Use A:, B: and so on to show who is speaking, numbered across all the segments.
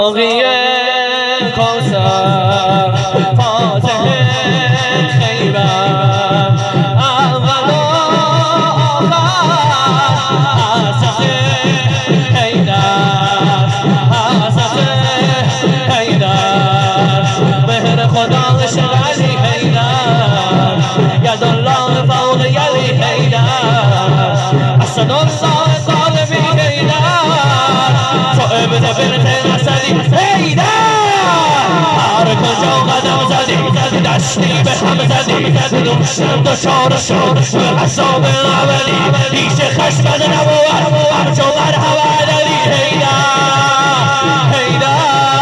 A: ساقی کوثر فاتح خیبر اول و آخر حضرت حیدر مهر خدا علی حیدر ید الله فوق یلی حیدر حسن الله ظالمی حیدر صاحب بنت اسدی حیدر هر کجا قدم زدی دستی به هم زدی نوشتم دچار شد عذاب ابدی پیش خشم نبود هر جا مرحبا علی حیدر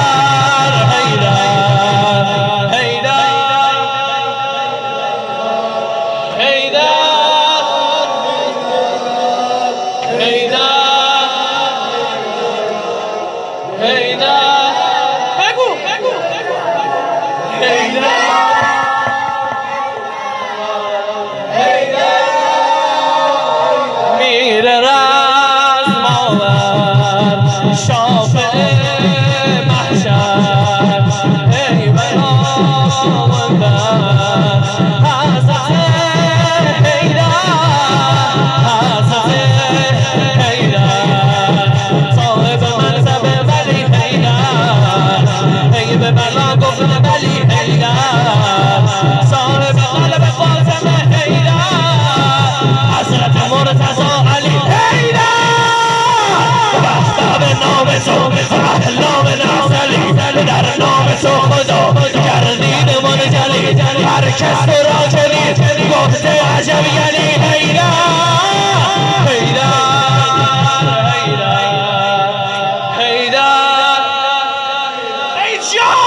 A: هر کس تو را کنید گفته عجب یعنی حیدر ای جان